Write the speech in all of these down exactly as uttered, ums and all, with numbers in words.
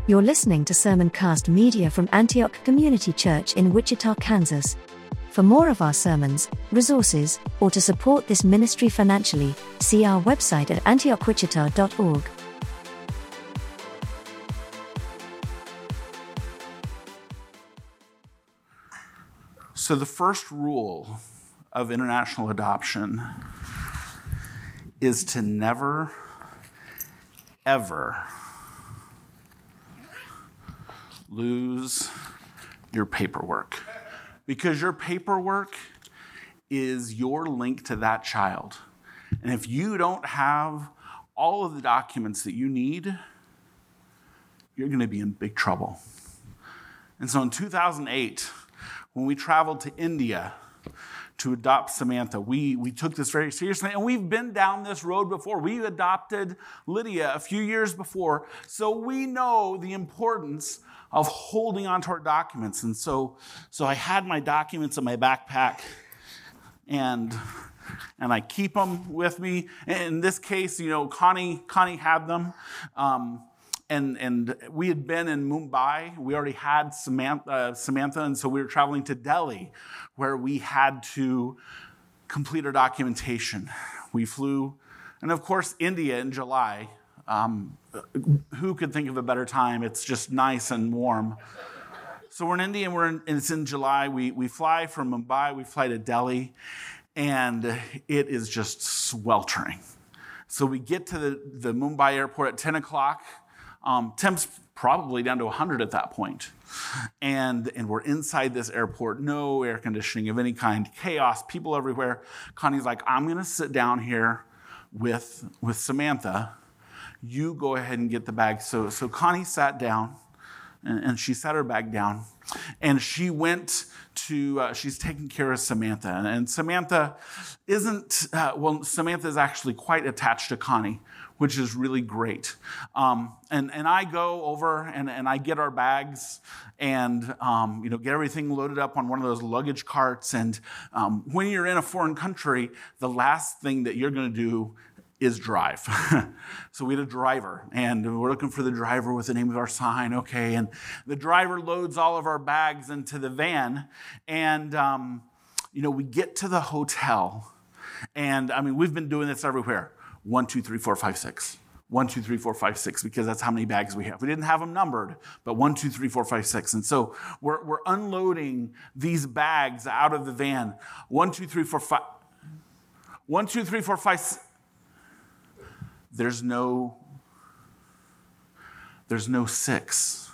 You're listening to Sermoncast Media from Antioch Community Church in Wichita, Kansas. For more of our sermons, resources, or to support this ministry financially, see our website at antioch wichita dot org. So the first rule of international adoption is to never, ever lose your paperwork. Because your paperwork is your link to that child. And if you don't have all of the documents that you need, you're going to be in big trouble. And so in two thousand eight, when we traveled to India to adopt Samantha, we, we took this very seriously. And we've been down this road before. We adopted Lydia a few years before. So we know the importance of holding on to our documents. And so, so I had my documents in my backpack, and, and I keep them with me. In this case, you know, Connie, Connie had them. Um, And and we had been in Mumbai. We already had Samantha, uh, Samantha, and so we were traveling to Delhi, where we had to complete our documentation. We flew, and of course, India in July. Um, who could think of a better time? It's just nice and warm. So we're in India, and we're in, and it's in July. We we fly from Mumbai. We fly to Delhi, and it is just sweltering. So we get to the, the Mumbai airport at ten o'clock. Um, temps probably down to one hundred at that point. And, and we're inside this airport, no air conditioning of any kind, chaos, people everywhere. Connie's like, I'm going to sit down here with, with Samantha. You go ahead and get the bag. So, so Connie sat down, and, and she sat her bag down. And she went to, uh, she's taking care of Samantha. And, and Samantha isn't, uh, well, Samantha is actually quite attached to Connie, which is really great. Um, and, and I go over and, and I get our bags and um, you know, get everything loaded up on one of those luggage carts. And um, when you're in a foreign country, the last thing that you're going to do is drive. So we had a driver, and we're looking for the driver with the name of our sign. Okay, and the driver loads all of our bags into the van, and um, you know, we get to the hotel, and I mean, we've been doing this everywhere. One, two, three, four, five, six. One, two, three, four, five, six, because that's how many bags we have. We didn't have them numbered, but one, two, three, four, five, six. And so we're we're unloading these bags out of the van. One, two, three, four, five. One, two, three, four, five. There's no, there's no six.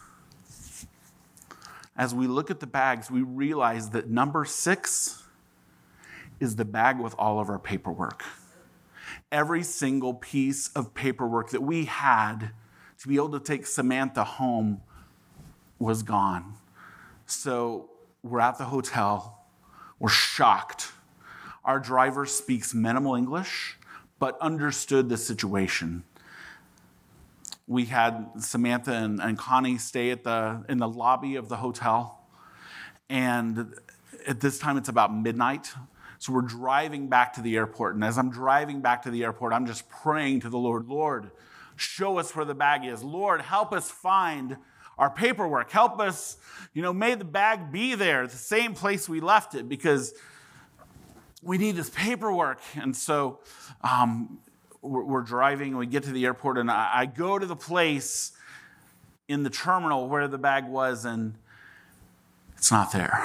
As we look at the bags, we realize that number six is the bag with all of our paperwork. Every single piece of paperwork that we had to be able to take Samantha home was gone. So we're at the hotel. We're shocked. Our driver speaks minimal English, but understood the situation. We had Samantha and, and Connie stay at the in the lobby of the hotel. And at this time, it's about midnight. So we're driving back to the airport. And as I'm driving back to the airport, I'm just praying to the Lord, Lord, show us where the bag is. Lord, help us find our paperwork. Help us, you know, may the bag be there, the same place we left it, because we need this paperwork. And so um, we're, we're driving, and we get to the airport, and I, I go to the place in the terminal where the bag was, and it's not there.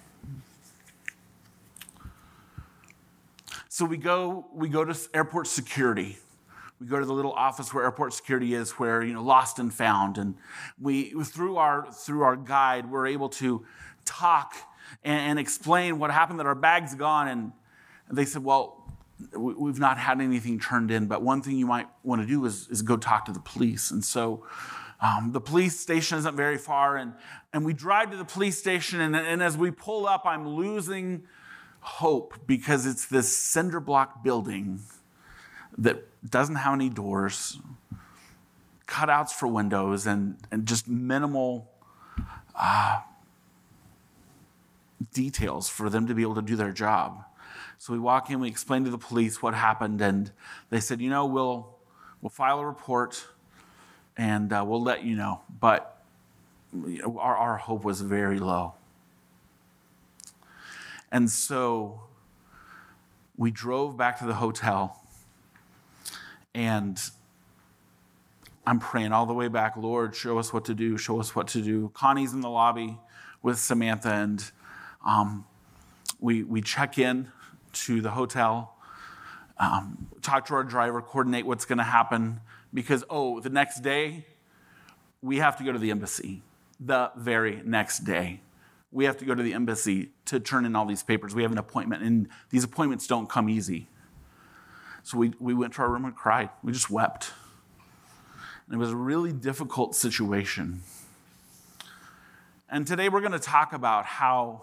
So we go, we go to airport security. We go to the little office where airport security is, where, you know, lost and found. And we, through our through our guide, we're able to talk and, and explain what happened, that our bag's gone. And they said, well, we, we've not had anything turned in, but one thing you might want to do is, is go talk to the police. And so um, the police station isn't very far. And, and we drive to the police station, and, and as we pull up, I'm losing hope, because it's this cinder block building that doesn't have any doors, cutouts for windows, and, and just minimal uh, details for them to be able to do their job. So we walk in, we explain to the police what happened, and they said, you know, we'll we'll file a report, and uh, we'll let you know. But you know, our, our hope was very low. And so we drove back to the hotel, and I'm praying all the way back, Lord, show us what to do, show us what to do. Connie's in the lobby with Samantha, and um, we we check in to the hotel, um, talk to our driver, coordinate what's going to happen, because, oh, the next day, we have to go to the embassy. The very next day, we have to go to the embassy to turn in all these papers. We have an appointment, and these appointments don't come easy. So we, we went to our room and cried. We just wept. And it was a really difficult situation. And today we're going to talk about how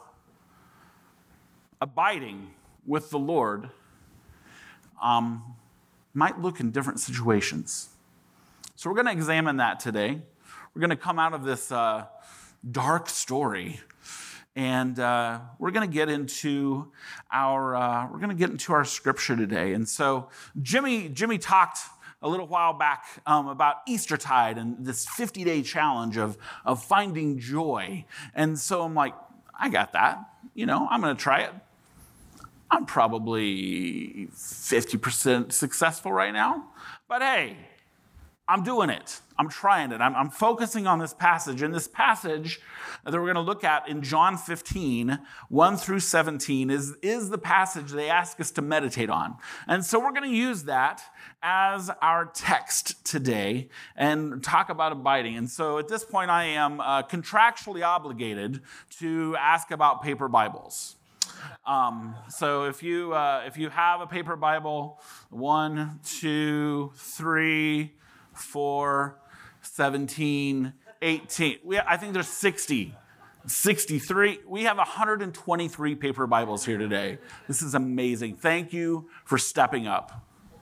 abiding with the Lord um, might look in different situations. So we're going to examine that today. We're going to come out of this uh, dark story, and uh, we're going to get into our uh, we're going to get into our scripture today. And so Jimmy Jimmy talked a little while back um, about Eastertide and this fifty-day challenge of of finding joy. And so I'm like, I got that. You know, I'm going to try it. I'm probably fifty percent successful right now, but hey, I'm doing it. I'm trying it. I'm, I'm focusing on this passage. And this passage that we're going to look at in John fifteen, one through seventeen, is, is the passage they ask us to meditate on. And so we're going to use that as our text today and talk about abiding. And so at this point, I am uh, contractually obligated to ask about paper Bibles. Um, so if you uh, if you have a paper Bible, one, two, three, four, seventeen, eighteen. We, I think there's sixty, sixty-three. We have one hundred twenty-three paper Bibles here today. This is amazing. Thank you for stepping up.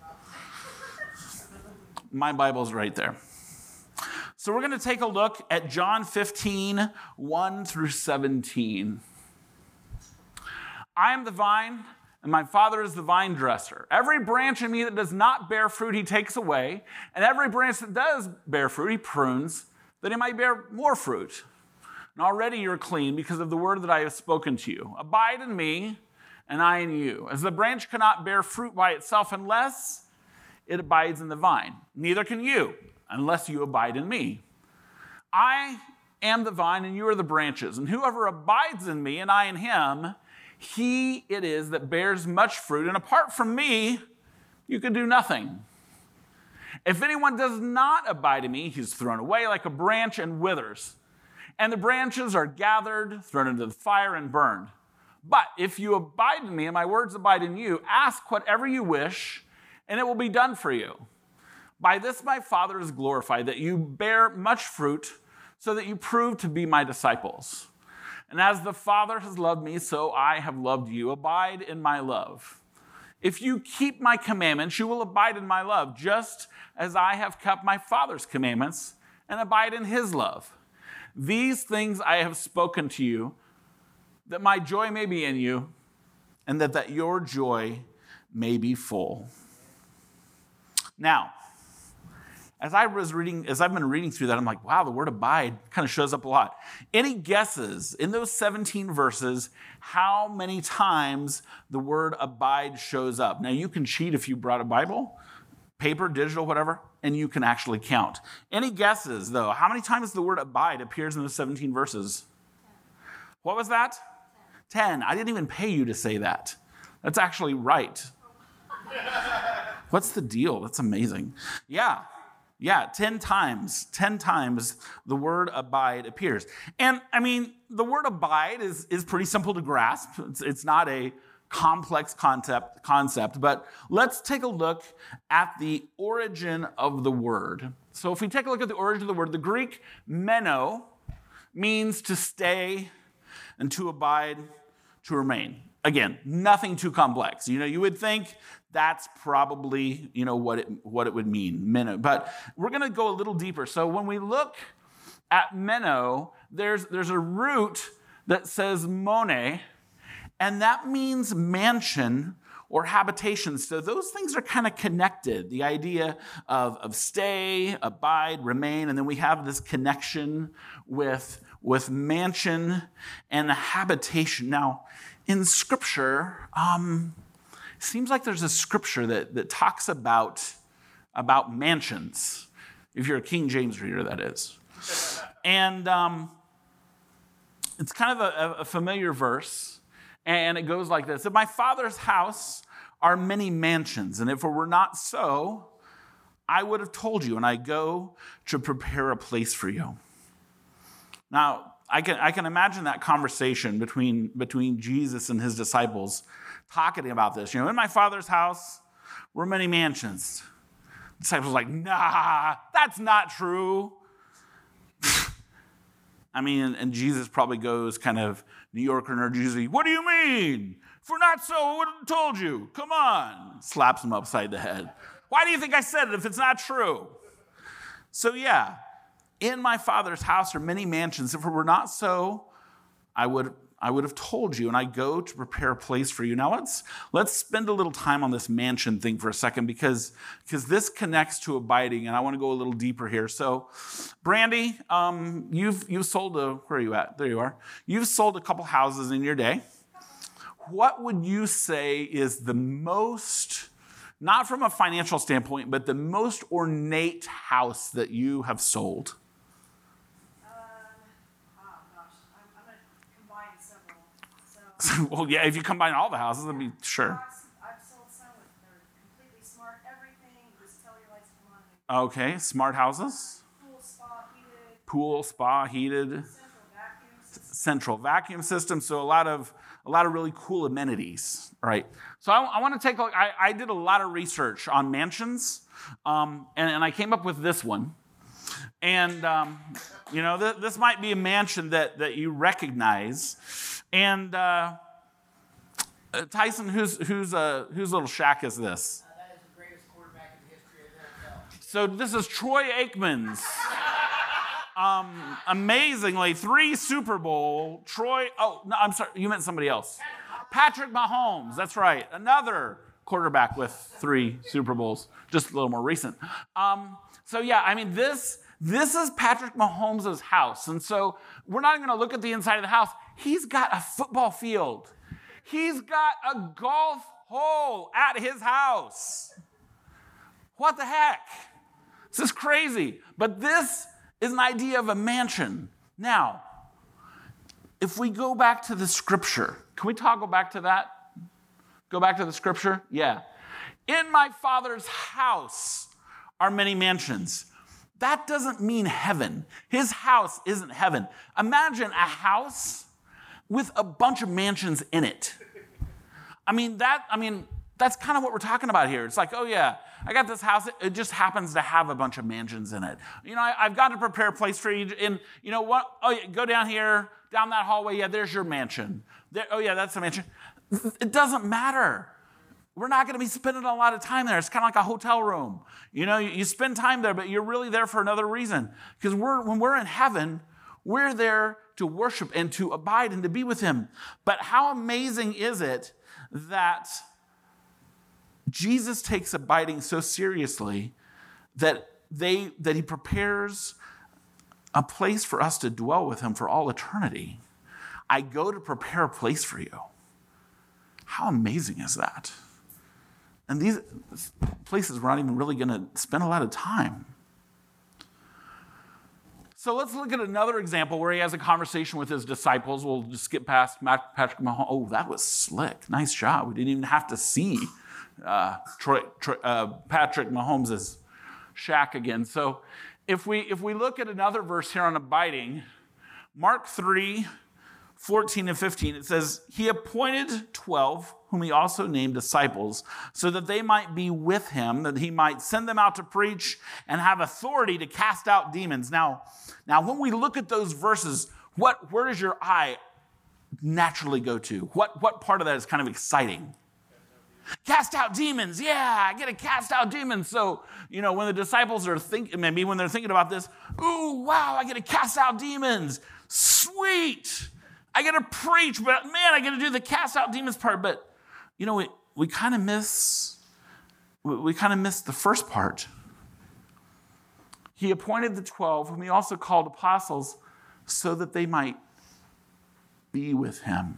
My Bible's right there. So we're going to take a look at John fifteen, one through seventeen. I am the vine, and my Father is the vine dresser. Every branch in me that does not bear fruit, he takes away. And every branch that does bear fruit, he prunes, that it might bear more fruit. And already you're clean because of the word that I have spoken to you. Abide in me, and I in you. As the branch cannot bear fruit by itself unless it abides in the vine. Neither can you, unless you abide in me. I am the vine, and you are the branches. And whoever abides in me, and I in him, he it is that bears much fruit, and apart from me, you can do nothing. If anyone does not abide in me, he's thrown away like a branch and withers. And the branches are gathered, thrown into the fire, and burned. But if you abide in me, and my words abide in you, ask whatever you wish, and it will be done for you. By this my Father is glorified, that you bear much fruit, so that you prove to be my disciples. And as the Father has loved me, so I have loved you. Abide in my love. If you keep my commandments, you will abide in my love, just as I have kept my Father's commandments and abide in his love. These things I have spoken to you, that my joy may be in you, and that, that your joy may be full. Now, As I was reading, as I've been reading through that, I'm like, wow, the word abide kind of shows up a lot. Any guesses in those seventeen verses how many times the word abide shows up? Now, you can cheat if you brought a Bible, paper, digital, whatever, and you can actually count. Any guesses, though? How many times the word abide appears in those seventeen verses? What was that? Ten. I didn't even pay you to say that. That's actually right. What's the deal? That's amazing. Yeah. Yeah, ten times, ten times the word abide appears. And I mean, the word abide is, is pretty simple to grasp. It's, it's not a complex concept, concept, but let's take a look at the origin of the word. So if we take a look at the origin of the word, the Greek meno means to stay and to abide, to remain. Again, nothing too complex. You know, you would think that's probably, you know, what it what it would mean, meno. But we're going to go a little deeper. So when we look at meno, there's there's a root that says mone, and that means mansion or habitation. So those things are kind of connected. The idea of, of stay, abide, remain, and then we have this connection with, with mansion and habitation. Now, in Scripture, um, it seems like there's a scripture that, that talks about, about mansions. If you're a King James reader, that is. And um, it's kind of a, a familiar verse, and it goes like this. In my Father's house are many mansions, and if it were not so, I would have told you, and I go to prepare a place for you. Now, I can, I can imagine that conversation between, between Jesus and his disciples talking about this. You know, in my Father's house were many mansions. The disciples are like, nah, that's not true. I mean, and Jesus probably goes kind of New Yorker, New Jersey, what do you mean? If we're not so, I would have told you. Come on. Slaps him upside the head. Why do you think I said it if it's not true? So yeah, in my Father's house are many mansions. If it were not so, I would I would have told you, and I go to prepare a place for you. Now let's let's spend a little time on this mansion thing for a second, because, because this connects to abiding, and I want to go a little deeper here. So, Brandy, um, you've you've sold a where are you at? There you are. You've sold a couple houses in your day. What would you say is the most, not from a financial standpoint, but the most ornate house that you have sold? Well, yeah, if you combine all the houses, I'd be sure. I've sold some with they're completely smart, everything, just tell your lights to come on. Okay, smart houses. Pool, spa, heated. Pool, spa, heated. Central vacuum system. Central vacuum system. So a lot of a lot of really cool amenities, right? So I, I want to take a look. I, I did a lot of research on mansions, um, and, and I came up with this one. And um, you know, th- this might be a mansion that that you recognize. And uh, Tyson, whose whose uh, whose little shack is this? Uh, that is the greatest quarterback in the history of the N F L. So this is Troy Aikman's. Um, amazingly, three Super Bowl. Troy. Oh no, I'm sorry. You meant somebody else. Patrick Mahomes. That's right. Another quarterback with three Super Bowls. Just a little more recent. Um, so yeah, I mean this. This is Patrick Mahomes' house. And so we're not even going to look at the inside of the house. He's got a football field. He's got a golf hole at his house. What the heck? This is crazy. But this is an idea of a mansion. Now, if we go back to the scripture, can we toggle back to that? Go back to the scripture? Yeah. In my Father's house are many mansions. That doesn't mean heaven. His house isn't heaven. Imagine a house with a bunch of mansions in it. I mean, that, I mean, that's kind of what we're talking about here. It's like, oh yeah, I got this house. It just happens to have a bunch of mansions in it. You know, I, I've got to prepare a place for you. And you know what? Oh, yeah, go down here, down that hallway. Yeah, there's your mansion. There, oh yeah, that's the mansion. It doesn't matter. We're not going to be spending a lot of time there. It's kind of like a hotel room. You know, you, you spend time there, but you're really there for another reason. Because we're, when we're in heaven, we're there to worship and to abide and to be with him. But how amazing is it that Jesus takes abiding so seriously that they that he prepares a place for us to dwell with him for all eternity. I go to prepare a place for you. How amazing is that? And these places we're not even really going to spend a lot of time. So let's look at another example where he has a conversation with his disciples. We'll just skip past Patrick Mahomes. Oh, that was slick. Nice job. We didn't even have to see uh, Troy, Troy, uh, Patrick Mahomes' shack again. So if we if we look at another verse here on abiding, Mark three, fourteen and fifteen, it says, he appointed twelve, whom he also named disciples, so that they might be with him, that he might send them out to preach and have authority to cast out demons. Now, now when we look at those verses, what where does your eye naturally go to? What, what part of that is kind of exciting? Cast out demons. Yeah, I get to cast out demons. So, you know, when the disciples are thinking, maybe when they're thinking about this, ooh, wow, I get to cast out demons. Sweet. I get to preach, but man, I get to do the cast out demons part. But, you know, we kind of miss, we kind of miss the first part. He appointed the twelve, whom he also called apostles, so that they might be with him.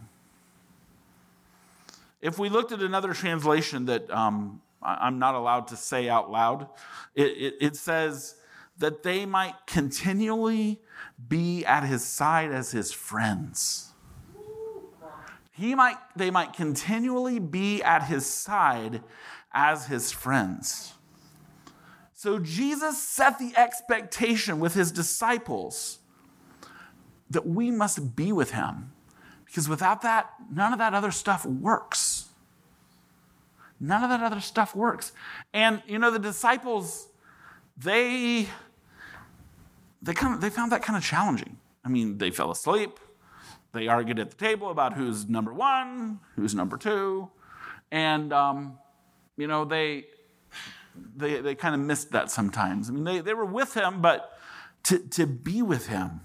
If we looked at another translation that um, I'm not allowed to say out loud, it, it, it says that they might continually be at his side as his friends. He might, they might continually be at his side as his friends. So Jesus set the expectation with his disciples that we must be with him. Because without that, none of that other stuff works. None of that other stuff works. And, you know, the disciples, they, they, kind of, they found that kind of challenging. I mean, they fell asleep. They argued at the table about who's number one, who's number two. And, um, you know, they, they, they kind of missed that sometimes. I mean, they, they were with him, but to, to be with him.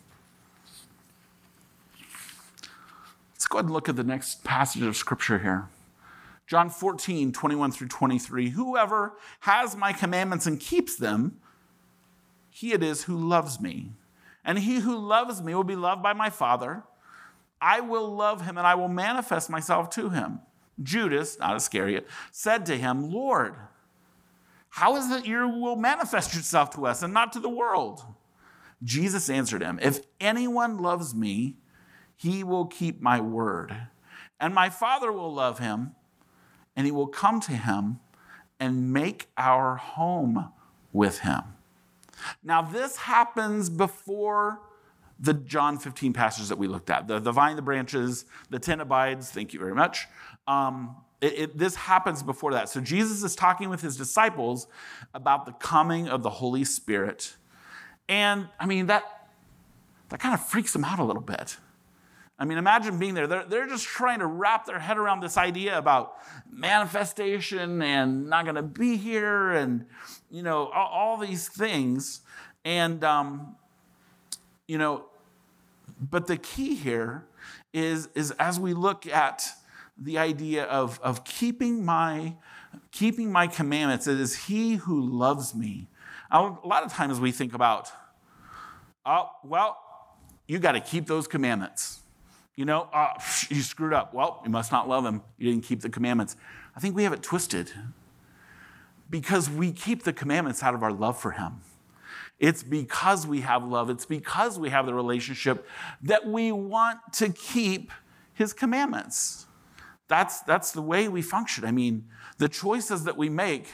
Let's go ahead and look at the next passage of scripture here. John fourteen, twenty-one through twenty-three. Whoever has my commandments and keeps them, he it is who loves me. And he who loves me will be loved by my Father. I will love him and I will manifest myself to him. Judas, not Iscariot, said to him, Lord, how is it you will manifest yourself to us and not to the world? Jesus answered him, if anyone loves me, he will keep my word. And my Father will love him, and he will come to him and make our home with him. Now, this happens before the John fifteen passage that we looked at. The, the vine, the branches, the tent abides, thank you very much. Um, it, it, this happens before that. So Jesus is talking with his disciples about the coming of the Holy Spirit. And, I mean, that, that kind of freaks them out a little bit. I mean, imagine being there. They're, they're just trying to wrap their head around this idea about manifestation and not going to be here and, you know, all, all these things. And, um, you know, but the key here is, is as we look at the idea of, of keeping my, keeping my commandments, it is he who loves me. Now, a lot of times we think about, oh, well, you got to keep those commandments. You know, uh, you screwed up. Well, you must not love him. You didn't keep the commandments. I think we have it twisted because we keep the commandments out of our love for him. It's because we have love. It's because we have the relationship that we want to keep his commandments. That's, that's the way we function. I mean, the choices that we make,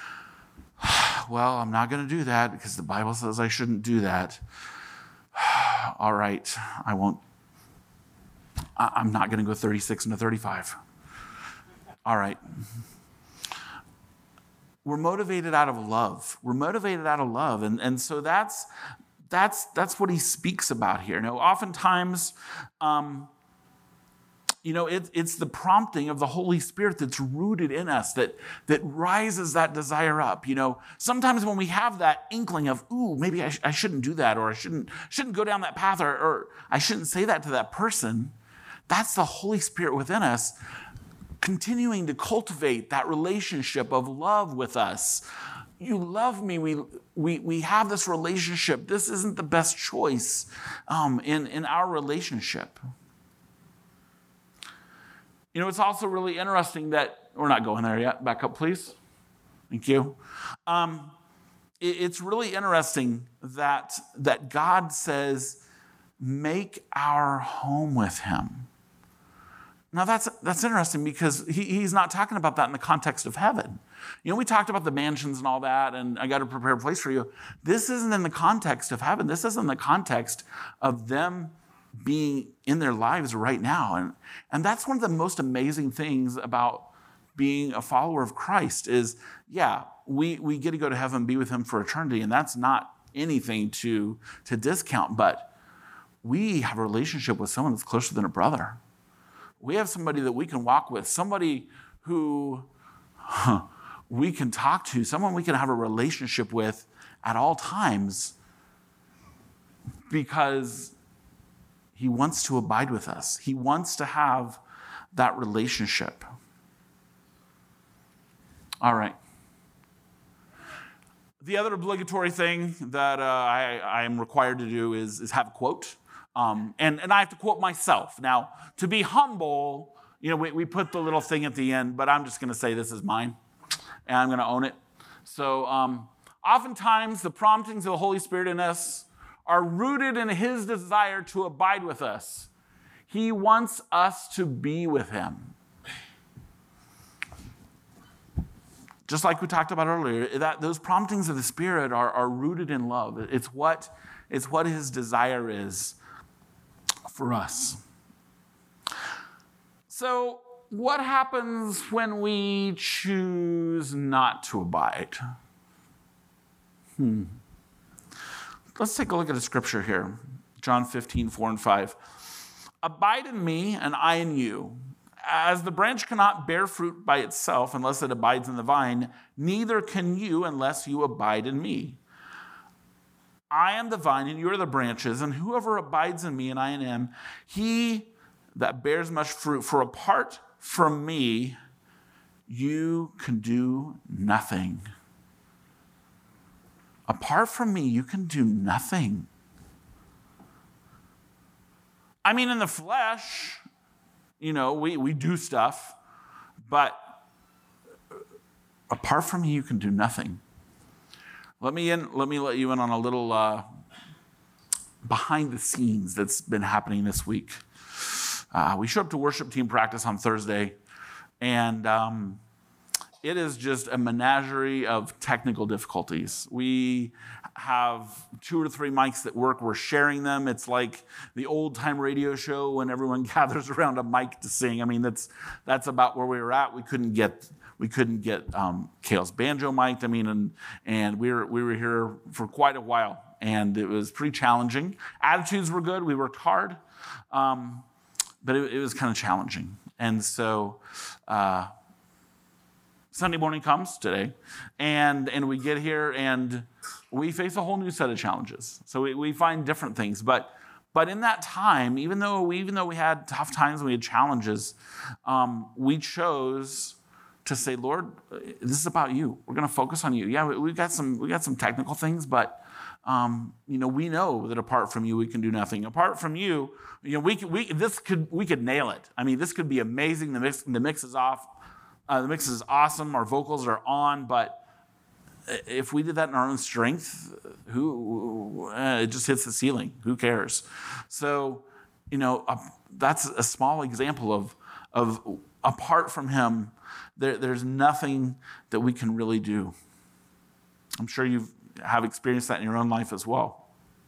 well, I'm not going to do that because the Bible says I shouldn't do that. All right, I won't. I'm not going to go thirty-six into thirty-five. All right. We're motivated out of love. We're motivated out of love. And, and so that's, that's, that's what he speaks about here. Now, oftentimes, um, you know, it, it's the prompting of the Holy Spirit that's rooted in us, that, that rises that desire up. You know, sometimes when we have that inkling of, ooh, maybe I, sh- I shouldn't do that, or I shouldn't, shouldn't go down that path, or, or I shouldn't say that to that person, that's the Holy Spirit within us continuing to cultivate that relationship of love with us. You love me. We, we, we have this relationship. This isn't the best choice um, in, in our relationship. You know, it's also really interesting that, we're not going there yet. Back up, please. Thank you. Um, it, it's really interesting that, that God says, make our home with him. Now, that's that's interesting because he, he's not talking about that in the context of heaven. You know, we talked about the mansions and all that, and I got to prepare a place for you. This isn't in the context of heaven. This isn't in the context of them being in their lives right now. And, and that's one of the most amazing things about being a follower of Christ is, yeah, we, we get to go to heaven and be with him for eternity, and that's not anything to, to discount, but we have a relationship with someone that's closer than a brother. We have somebody that we can walk with, somebody who huh, we can talk to, someone we can have a relationship with at all times because he wants to abide with us. He wants to have that relationship. All right. The other obligatory thing that uh, I, I am required to do is, is have a quote. Um, and, and I have to quote myself. Now, to be humble, you know, we, we put the little thing at the end, but I'm just going to say this is mine, and I'm going to own it. So um, oftentimes, the promptings of the Holy Spirit in us are rooted in his desire to abide with us. He wants us to be with him. Just like we talked about earlier, that those promptings of the Spirit are, are rooted in love. It's what, it's what his desire is for us. So, what happens when we choose not to abide? Hmm. Let's take a look at a scripture here. John fifteen, four and five. Abide in me, and I in you. As the branch cannot bear fruit by itself unless it abides in the vine, neither can you unless you abide in me. I am the vine, and you are the branches, and whoever abides in me and I in him, he that bears much fruit. For apart from me, you can do nothing. Apart from me, you can do nothing. I mean, in the flesh, you know, we, we do stuff, but apart from me, you can do nothing. Let me in. Let me let you in on a little uh, behind the scenes that's been happening this week. Uh, we show up to worship team practice on Thursday, and um, it is just a menagerie of technical difficulties. We have two or three mics that work. We're sharing them. It's like the old-time radio show when everyone gathers around a mic to sing. I mean, that's that's about where we were at. We couldn't get we couldn't get um, Kale's banjo mic'd. I mean, and and we were we were here for quite a while, and it was pretty challenging. Attitudes were good. We worked hard, um, but it, it was kind of challenging. And so. Uh, Sunday morning comes today, and, and we get here, and we face a whole new set of challenges. So we, we find different things. But but in that time, even though we, even though we had tough times and we had challenges, um, we chose to say, Lord, this is about you. We're going to focus on you. Yeah, we, we got some we got some technical things, but um, you know, we know that apart from you, we can do nothing. Apart from you, you know, we could, we this could we could nail it. I mean, this could be amazing. The mix the mix is off. Uh, the mix is awesome. Our vocals are on, but if we did that in our own strength, who uh, it just hits the ceiling. Who cares? So, you know, uh, that's a small example of of apart from him, there, there's nothing that we can really do. I'm sure you have experienced that in your own life as well.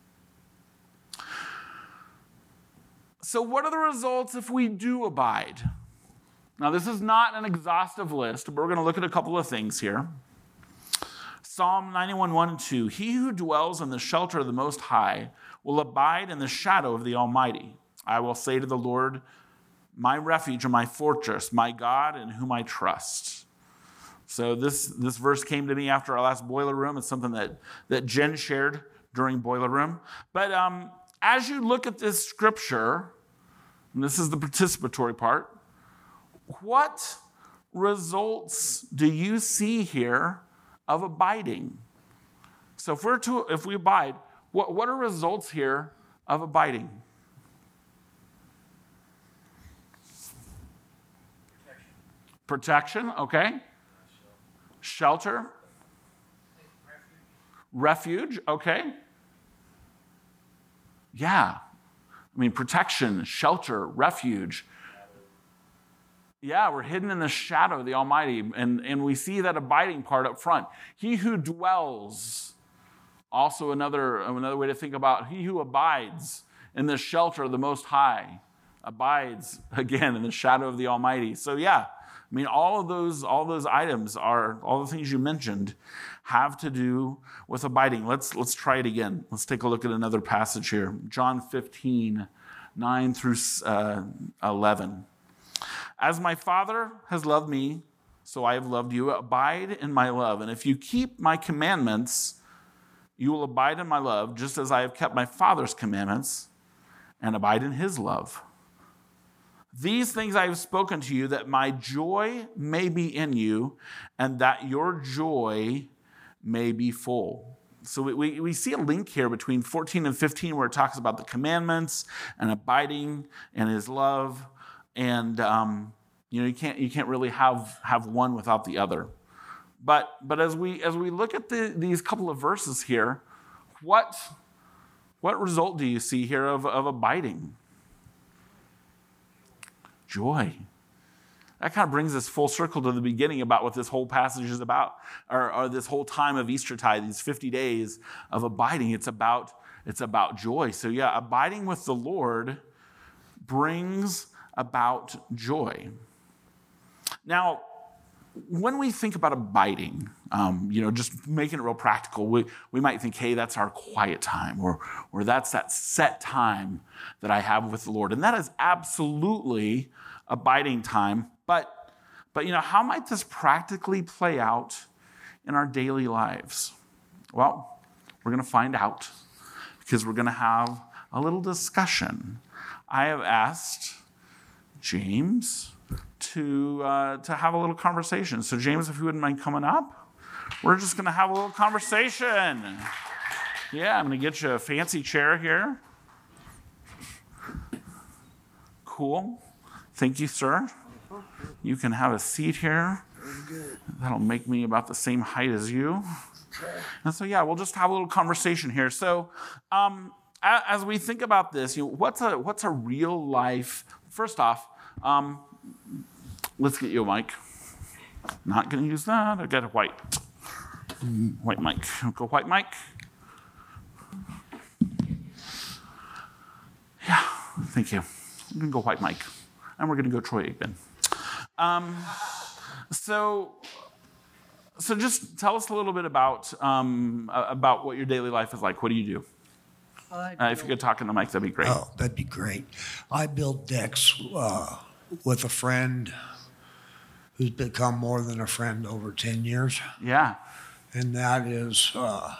So, what are the results if we do abide? Now, this is not an exhaustive list, but we're going to look at a couple of things here. Psalm ninety-one, one and two. He who dwells in the shelter of the Most High will abide in the shadow of the Almighty. I will say to the Lord, my refuge and my fortress, my God in whom I trust. So this, this verse came to me after our last Boiler Room. It's something that, that Jen shared during Boiler Room. But um, as you look at this scripture, and this is the participatory part, what results do you see here of abiding? So if we're to, if we abide, what, what are results here of abiding? Protection, Protection okay. Shelter. Refuge. Refuge, okay. Yeah. I mean, protection, shelter, refuge. Yeah, we're hidden in the shadow of the Almighty, and, and we see that abiding part up front. He who dwells, also another, another way to think about he who abides in the shelter of the Most High, abides, again, in the shadow of the Almighty. So yeah, I mean, all of those, all those items are, all the things you mentioned have to do with abiding. Let's, let's try it again. Let's take a look at another passage here. John fifteen, nine through eleven. As my Father has loved me, so I have loved you. Abide in my love. And if you keep my commandments, you will abide in my love, just as I have kept my Father's commandments and abide in his love. These things I have spoken to you, that my joy may be in you, and that your joy may be full. So we, we, we see a link here between fourteen and fifteen where it talks about the commandments and abiding in his love. And um, you know, you can't you can't really have, have one without the other. But but as we as we look at the, these couple of verses here, what what result do you see here of, of abiding? Joy. That kind of brings us full circle to the beginning about what this whole passage is about, or, or this whole time of Eastertide, these fifty days of abiding. It's about, it's about joy. So yeah, abiding with the Lord brings about joy. Now, when we think about abiding, um, you know, just making it real practical, we, we might think, hey, that's our quiet time, or, or that's that set time that I have with the Lord. And that is absolutely abiding time. But, but you know, how might this practically play out in our daily lives? Well, we're going to find out because we're going to have a little discussion. I have asked James to uh, to have a little conversation. So James, if you wouldn't mind coming up, we're just going to have a little conversation. Yeah, I'm going to get you a fancy chair here. Cool. Thank you, sir. You can have a seat here. That'll make me about the same height as you. And so, yeah, we'll just have a little conversation here. So, um, as we think about this, you know, what's a what's a real life? First off, um, let's get you a mic. Not going to use that. I got a white white mic. Go white mic. Yeah, thank you. We're going to go white mic. And we're going to go Troy Aikman. Um, so, so just tell us a little bit about um, about what your daily life is like. What do you do? Uh, if you could talk in the mic, that'd be great. Oh, that'd be great. I built decks uh, with a friend who's become more than a friend over ten years. Yeah. And that is uh,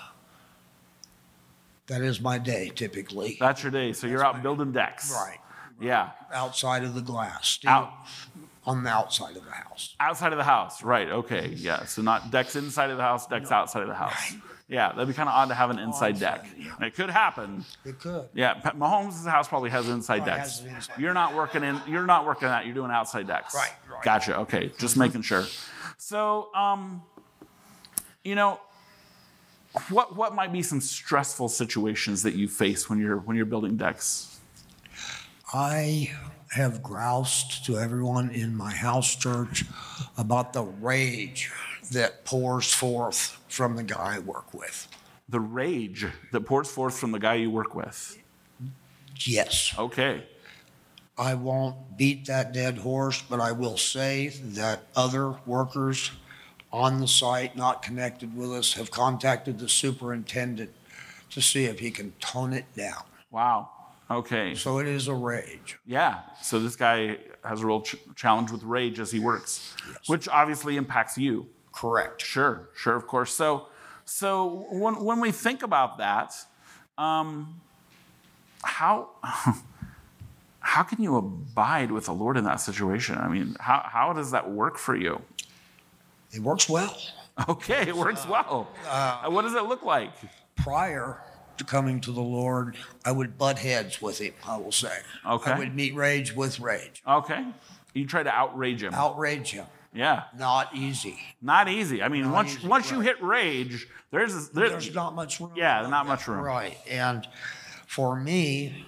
that is my day, typically. That's your day. So That's you're out my building decks. Right. Yeah. Outside of the glass. Steel, Out. On the outside of the house. Outside of the house. Right. Okay. Yeah. So not decks inside of the house, decks no. outside of the house. Right. Yeah. That'd be kind of odd to have an inside Outside, deck. yeah. It could happen. It could. Yeah. Mahomes' house probably has inside Right, decks. has an inside You're not working in. You're not working that. You're doing outside decks. Right. Right. Gotcha. Okay. Just making sure. So, um, you know, what what might be some stressful situations that you face when you're when you're building decks? I have groused to everyone in my house church about the rage that pours forth from the guy I work with. The rage that pours forth from the guy you work with. Yes. Okay. I won't beat that dead horse, but I will say that other workers on the site, not connected with us, have contacted the superintendent to see if he can tone it down. Wow. Okay. So it is a rage. Yeah. So this guy has a real ch- challenge with rage as he works, yes. Which obviously impacts you. Correct. Sure. Sure. Of course. So, so when when we think about that, um, how how can you abide with the Lord in that situation? I mean, how how does that work for you? It works well. Okay, it works well. Uh, what does it look like? Prior to coming to the Lord, I would butt heads with him, I will say. Okay. I would meet rage with rage. Okay. You try to outrage him. Outrage him. Yeah. Not easy. Not easy. I mean, Not once easy, once right. you hit rage, there's there, there's not much room. Yeah, not much room. Right. And for me,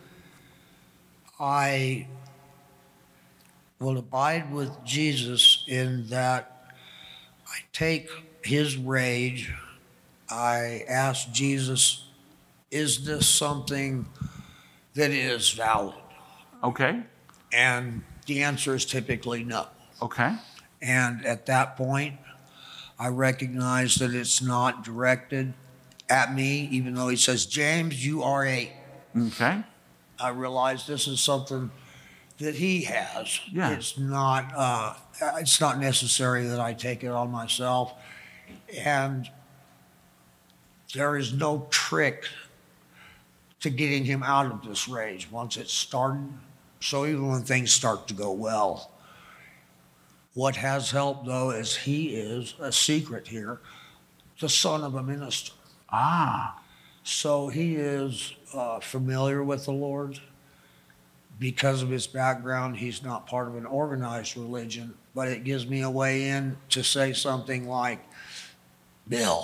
I will abide with Jesus in that I take his rage. I ask Jesus, is this something that is valid? Okay. And the answer is typically no. Okay. And at that point, I recognize that it's not directed at me, even though he says, James, you are a. Okay. I realize this is something that he has. Yeah. It's not, uh, it's not necessary that I take it on myself. And there is no trick to getting him out of this rage. Once it's started, So even when things start to go well, what has helped, though, is he is, a secret here, the son of a minister. Ah. So he is uh, familiar with the Lord. Because of his background, he's not part of an organized religion, but it gives me a way in to say something like, Bill,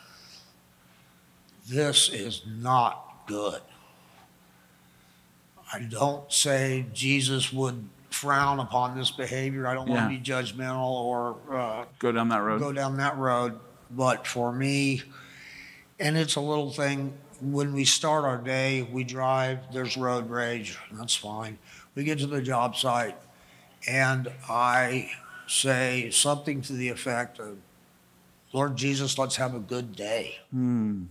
this is not good. I don't say Jesus would frown upon this behavior. I don't Yeah. want to be judgmental or uh, Go down that road. go down that road. But for me, and it's a little thing, when we start our day, we drive, there's road rage, that's fine. We get to the job site, and I say something to the effect of, Lord Jesus, let's have a good day. Hmm.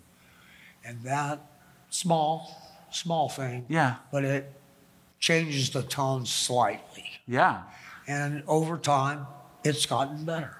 And that small, small thing, Yeah. but it changes the tone slightly. Yeah. And over time, it's gotten better.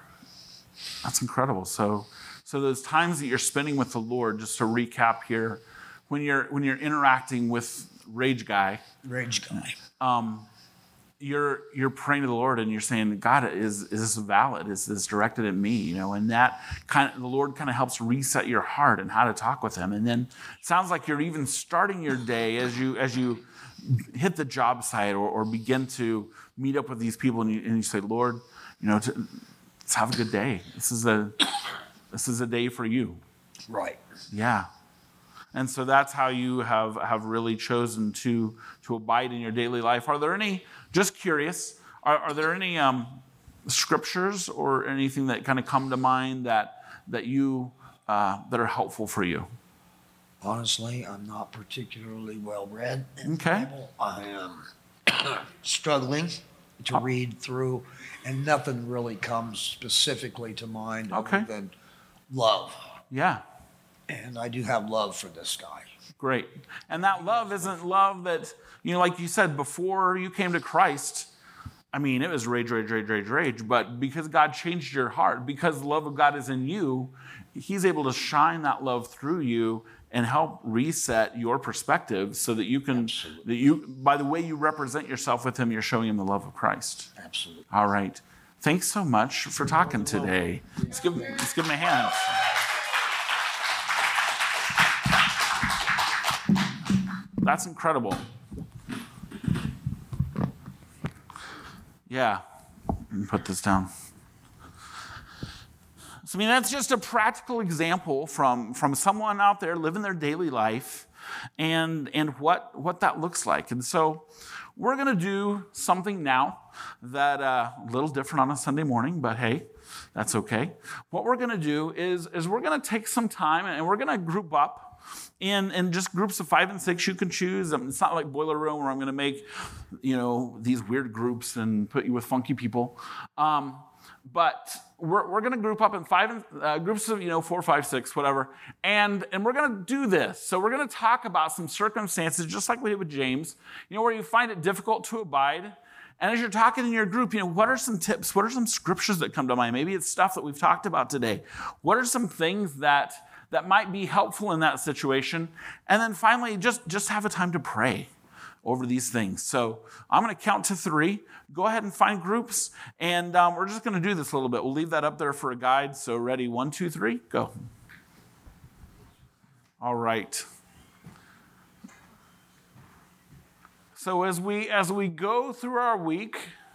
That's incredible. So, so those times that you're spending with the Lord, just to recap here, when you're when you're interacting with Rage Guy, Rage guy. um, you're you're praying to the Lord and you're saying, God, is is this valid? Is this directed at me? You know, and that kind of the Lord kind of helps reset your heart and how to talk with Him. And then it sounds like you're even starting your day as you as you hit the job site or, or begin to meet up with these people, and you, and you say, Lord, you know, to, let's have a good day. This is a this is a day for you. Right. Yeah. And so that's how you have, have really chosen to, to abide in your daily life. Are there any, just curious, are, are there any um, scriptures or anything that kind of come to mind that that you uh, that are helpful for you? Honestly, I'm not particularly well read in Okay. the Bible. I am struggling to read through, and nothing really comes specifically to mind Okay. other than love. Yeah. And I do have love for this guy. Great. And that love isn't love that, you know, like you said, before you came to Christ, I mean, it was rage, rage, rage, rage, rage. But because God changed your heart, because the love of God is in you, He's able to shine that love through you and help reset your perspective so that you can, Absolutely. that you, by the way you represent yourself with Him, you're showing Him the love of Christ. Absolutely. All right. Thanks so much for talking today. Let's give, let's give Him a hand. That's incredible. Yeah. Let me put this down. So, I mean, that's just a practical example from, from someone out there living their daily life and, and what, what that looks like. And so we're going to do something now that uh, a little different on a Sunday morning, but hey, that's okay. What we're going to do is, is we're going to take some time and we're going to group up in, in just groups of five and six. You can choose. It's not like Boiler Room where I'm going to make, you know, these weird groups and put you with funky people. Um, but we're, we're going to group up in five and, uh, groups of, you know, four, five, six, whatever. And, and we're going to do this. So we're going to talk about some circumstances, just like we did with James, you know, where you find it difficult to abide. And as you're talking in your group, you know, what are some tips? What are some scriptures that come to mind? Maybe it's stuff that we've talked about today. What are some things that that might be helpful in that situation? And then finally, just, just have a time to pray over these things. So I'm going to count to three. Go ahead and find groups. And um, we're just going to do this a little bit. We'll leave that up there for a guide. So ready, one, two, three, go. All right. So as we as we go through our week,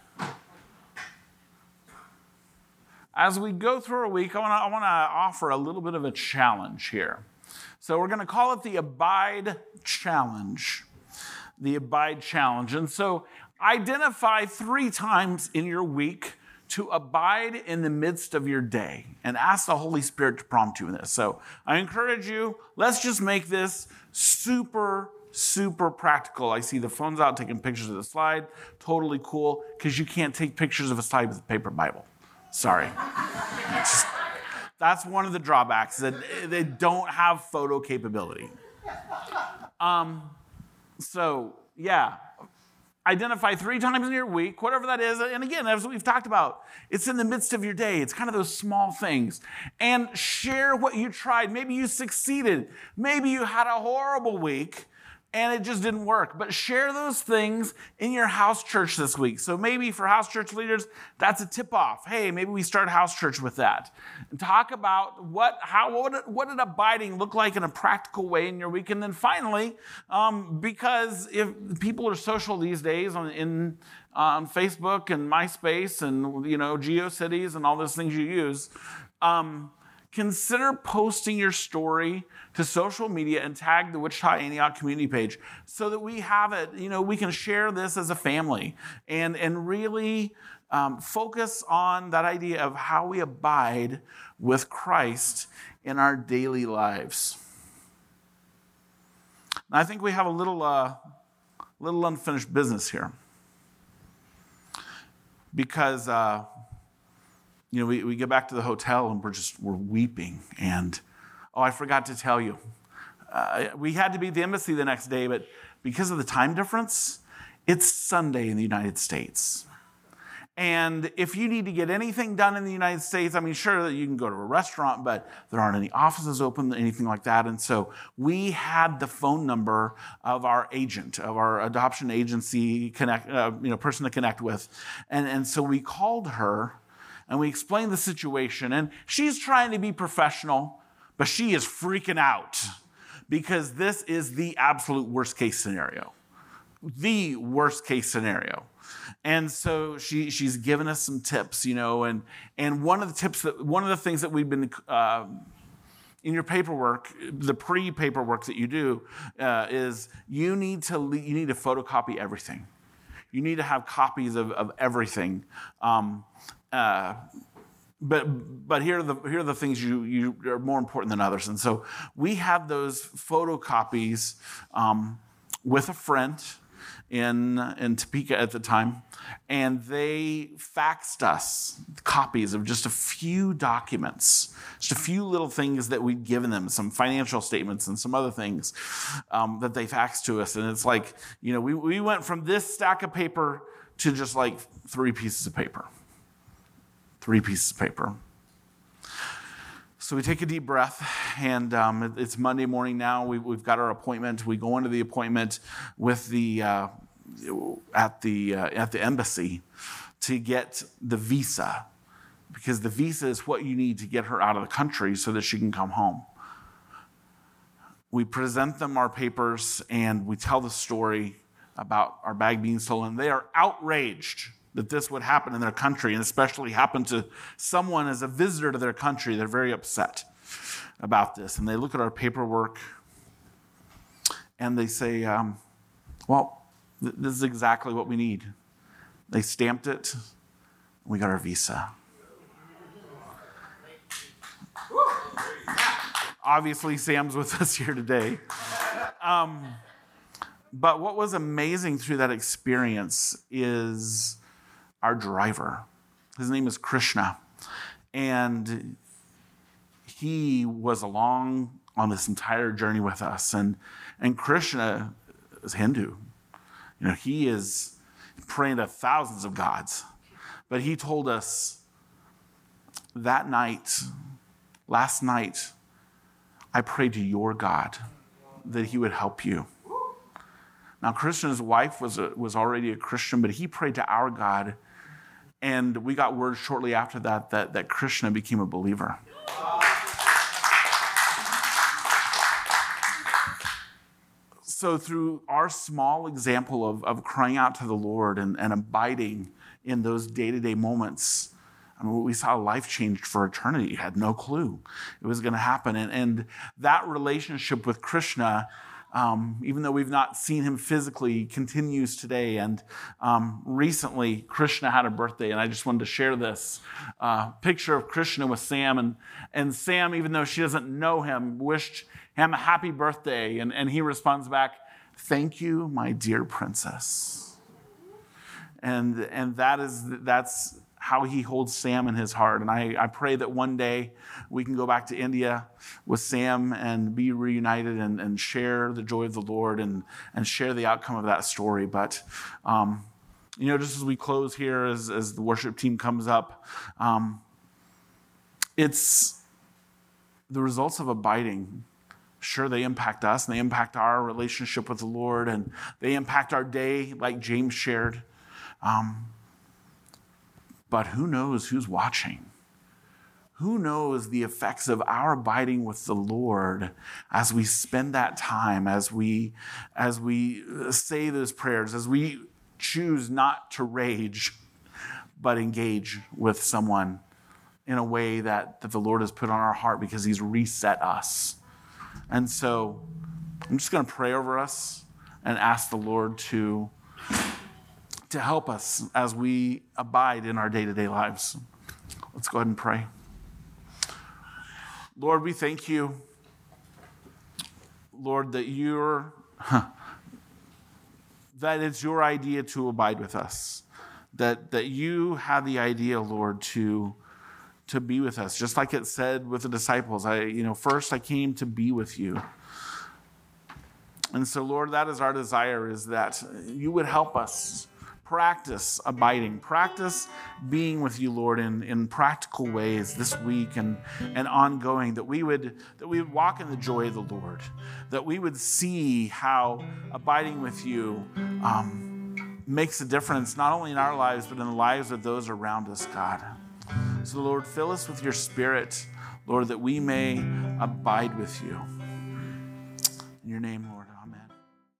as we go through our week, I want to I want to offer a little bit of a challenge here. So we're going to call it the Abide Challenge. The Abide Challenge. And so identify three times in your week to abide in the midst of your day and ask the Holy Spirit to prompt you in this. So I encourage you, let's just make this super super practical. I see the phones out taking pictures of the slide. Totally cool, because you can't take pictures of a slide with a paper Bible. Sorry. Just, that's one of the drawbacks, that they don't have photo capability. Um, so, yeah. Identify three times in your week, whatever that is. And again, as we've talked about, it's in the midst of your day. It's kind of those small things. And share what you tried. Maybe you succeeded. Maybe you had a horrible week. and it just didn't work. But share those things in your house church this week. So maybe for house church leaders, that's a tip-off. Hey, maybe we start house church with that. And talk about what, how, what, did, what did abiding look like in a practical way in your week. And then finally, um, because if people are social these days on in on Facebook and MySpace and, you know, GeoCities and all those things you use, um, consider posting your story to social media and tag the Wichita Antioch community page so that we have it, you know, we can share this as a family and, and really um, focus on that idea of how we abide with Christ in our daily lives. And I think we have a little, uh, little unfinished business here. Because, uh, you know, we, we get back to the hotel and we're just, we're weeping. And, oh, I forgot to tell you. Uh, we had to be at the embassy the next day, but because of the time difference, it's Sunday in the United States. And if you need to get anything done in the United States, I mean, sure that you can go to a restaurant, but there aren't any offices open, anything like that. And so we had the phone number of our agent, of our adoption agency connect, uh, you know, person to connect with. And, and so we called her and we explained the situation. And she's trying to be professional, but she is freaking out because this is the absolute worst case scenario. The worst case scenario. And so she she's given us some tips, you know, and and one of the tips that one of the things that we've been uh, in your paperwork, the pre-paperwork that you do, uh, is you need to you need to photocopy everything. You need to have copies of, of everything. Um, uh, but but here are the here are the things you you are more important than others. And so we had those photocopies um, with a friend in in Topeka at the time, and they faxed us copies of just a few documents, just a few little things that we'd given them, some financial statements and some other things um, that they faxed to us. And it's like, you know, we, we went from this stack of paper to just like three pieces of paper. Three pieces of paper. So we take a deep breath, and um, it's Monday morning now. We, we've got our appointment. We go into the appointment with the uh, at the uh, at the embassy to get the visa, because the visa is what you need to get her out of the country so that she can come home. We present them our papers, and we tell the story about our bag being stolen. They are outraged that this would happen in their country, and especially happen to someone as a visitor to their country. They're very upset about this. And they look at our paperwork and they say, um, well, th- this is exactly what we need. They stamped it, and we got our visa. Obviously, Sam's with us here today. Um, but what was amazing through that experience is our driver. His name is Krishna. And he was along on this entire journey with us. And, and Krishna is Hindu. You know, he is praying to thousands of gods. But he told us that night, last night, I prayed to your God that he would help you. Now, Krishna's wife was a, was already a Christian, but he prayed to our God. And we got word shortly after that that, that Krishna became a believer. So through our small example of, of crying out to the Lord and, and abiding in those day-to-day moments, I mean, we saw life changed for eternity. You had no clue it was going to happen. And, and that relationship with Krishna, Um, even though we've not seen him physically, continues today. And um, recently, Krishna had a birthday, and I just wanted to share this uh, picture of Krishna with Sam. And, and Sam, even though she doesn't know him, wished him a happy birthday. And, and he responds back, "Thank you, my dear princess." And, and that is that's how he holds Sam in his heart. And I, I pray that one day we can go back to India with Sam and be reunited and, and share the joy of the Lord and, and share the outcome of that story. But, um, you know, just as we close here, as, as the worship team comes up, um, it's the results of abiding sure, they impact us and they impact our relationship with the Lord and they impact our day, like James shared. Um, but who knows who's watching? Who knows the effects of our abiding with the Lord as we spend that time, as we, as we say those prayers, as we choose not to rage, but engage with someone in a way that, that the Lord has put on our heart because he's reset us. And so I'm just going to pray over us and ask the Lord to, to help us as we abide in our day-to-day lives. Let's go ahead and pray. Lord, we thank you, Lord, that you're, that it's your idea to abide with us, that, that you had the idea, Lord, to, to be with us, just like it said with the disciples. I, you know, first I came to be with you. And so, Lord, that is our desire, is that you would help us practice abiding, practice being with you, Lord, in, in practical ways this week and, and ongoing, that we would that we would walk in the joy of the Lord, that we would see how abiding with you um, makes a difference, not only in our lives, but in the lives of those around us, God. So, Lord, fill us with your Spirit, Lord, that we may abide with you. In your name, Lord.